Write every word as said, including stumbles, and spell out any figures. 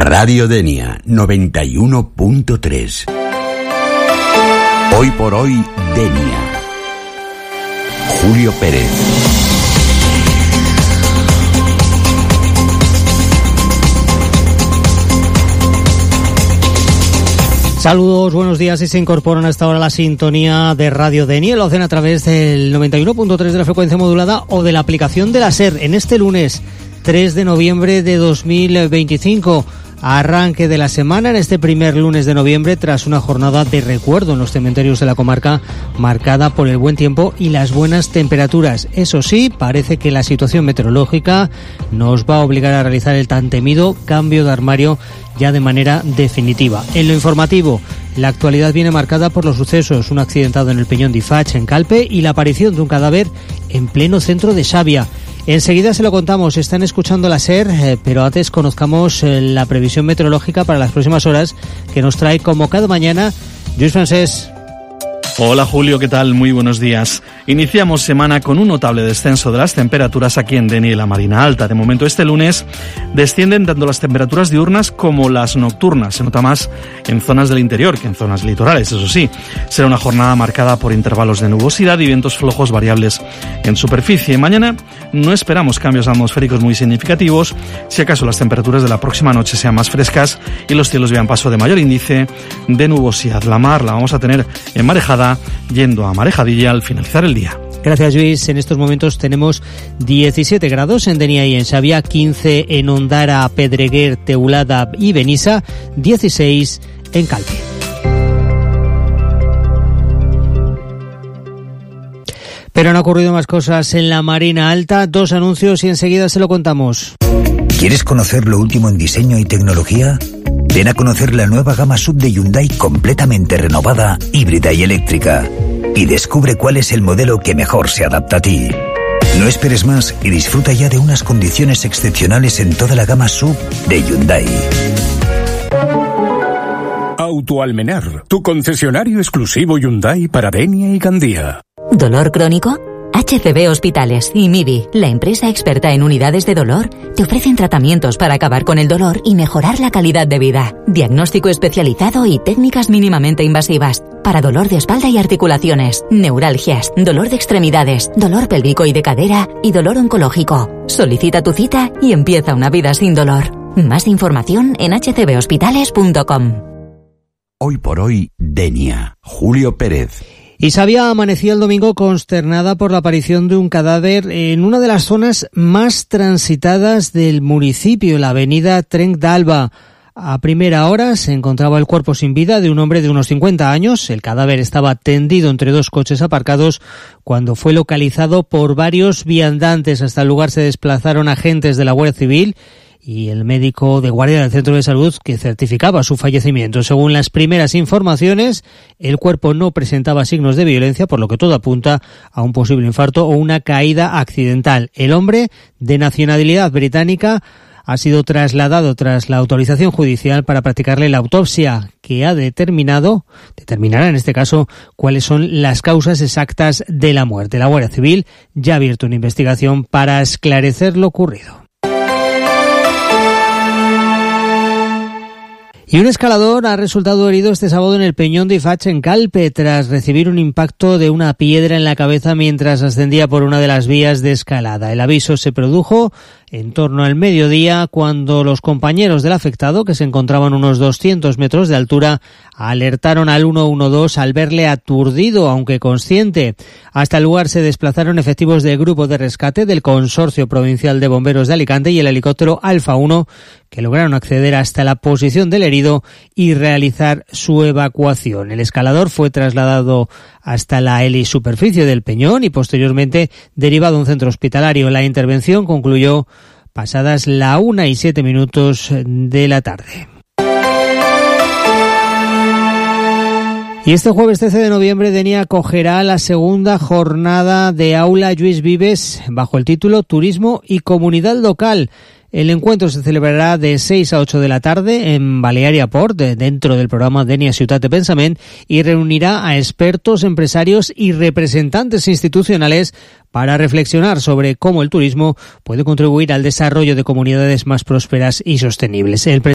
Radio Denia noventa y uno punto tres. Hoy por hoy, Denia. Julio Pérez. Saludos, buenos días, y se incorporan hasta ahora a la sintonía de Radio Denia. Lo hacen a través del noventa y uno punto tres de la frecuencia modulada o de la aplicación de la SER en este lunes tres de noviembre de dos mil veinticinco. Arranque de la semana en este primer lunes de noviembre tras una jornada de recuerdo en los cementerios de la comarca marcada por el buen tiempo y las buenas temperaturas. Eso sí, parece que la situación meteorológica nos va a obligar a realizar el tan temido cambio de armario ya de manera definitiva. En lo informativo, la actualidad viene marcada por los sucesos, un accidentado en el Peñón de Ifach, en Calpe, y la aparición de un cadáver en pleno centro de Xavia. Enseguida se lo contamos, están escuchando la SER, eh, pero antes conozcamos eh, la previsión meteorológica para las próximas horas que nos trae como cada mañana Lluís Francés. Hola Julio, ¿qué tal? Muy buenos días. Iniciamos semana con un notable descenso de las temperaturas aquí en Denia y la Marina Alta. De momento este lunes descienden tanto las temperaturas diurnas como las nocturnas. Se nota más en zonas del interior que en zonas litorales, eso sí. Será una jornada marcada por intervalos de nubosidad y vientos flojos variables en superficie. Mañana no esperamos cambios atmosféricos muy significativos. Si acaso las temperaturas de la próxima noche sean más frescas y los cielos vean paso de mayor índice de nubosidad. La mar la vamos a tener enmarejada yendo a Marejadilla al finalizar el día. Gracias, Luis. En estos momentos tenemos diecisiete grados en Denia y en Xavia, quince en Ondara, Pedreguer, Teulada y Benissa, dieciséis en Calpe. Pero han ocurrido más cosas en la Marina Alta. Dos anuncios y enseguida se lo contamos. ¿Quieres conocer lo último en diseño y tecnología? Ven a conocer la nueva gama sub de Hyundai completamente renovada, híbrida y eléctrica. Y descubre cuál es el modelo que mejor se adapta a ti. No esperes más y disfruta ya de unas condiciones excepcionales en toda la gama sub de Hyundai. Autoalmenar, tu concesionario exclusivo Hyundai para Denia y Gandía. ¿Dolor crónico? H C B Hospitales y M I B I, la empresa experta en unidades de dolor, te ofrecen tratamientos para acabar con el dolor y mejorar la calidad de vida. Diagnóstico especializado y técnicas mínimamente invasivas para dolor de espalda y articulaciones, neuralgias, dolor de extremidades, dolor pélvico y de cadera y dolor oncológico. Solicita tu cita y empieza una vida sin dolor. Más información en h c b hospitales punto com. Hoy por hoy, Denia. Julio Pérez. Y Xavia amanecía el domingo consternada por la aparición de un cadáver en una de las zonas más transitadas del municipio, la avenida Trenc d'Alba. A primera hora se encontraba el cuerpo sin vida de un hombre de unos cincuenta años. El cadáver estaba tendido entre dos coches aparcados cuando fue localizado por varios viandantes. Hasta el lugar se desplazaron agentes de la Guardia Civil y el médico de guardia del centro de salud que certificaba su fallecimiento. Según las primeras informaciones, el cuerpo no presentaba signos de violencia, por lo que todo apunta a un posible infarto o una caída accidental. El hombre, de nacionalidad británica, ha sido trasladado tras la autorización judicial para practicarle la autopsia, que ha determinado, determinará en este caso, cuáles son las causas exactas de la muerte. La Guardia Civil ya ha abierto una investigación para esclarecer lo ocurrido. Y un escalador ha resultado herido este sábado en el Peñón de Ifach, en Calpe, tras recibir un impacto de una piedra en la cabeza mientras ascendía por una de las vías de escalada. El aviso se produjo en torno al mediodía, cuando los compañeros del afectado, que se encontraban a unos doscientos metros de altura, alertaron al uno uno dos al verle aturdido, aunque consciente. Hasta el lugar se desplazaron efectivos del Grupo de Rescate del Consorcio Provincial de Bomberos de Alicante y el helicóptero Alfa uno, que lograron acceder hasta la posición del herido y realizar su evacuación. El escalador fue trasladado hasta la helisuperficie del Peñón y posteriormente derivado a un centro hospitalario. La intervención concluyó pasadas la una y siete minutos de la tarde. Y este jueves trece de noviembre, Denia acogerá la segunda jornada de Aula Lluís Vives bajo el título Turismo y Comunidad Local. El encuentro se celebrará de seis a ocho de la tarde en Balearia Port, dentro del programa Denia Ciutat de Pensament, y reunirá a expertos, empresarios y representantes institucionales para reflexionar sobre cómo el turismo puede contribuir al desarrollo de comunidades más prósperas y sostenibles. El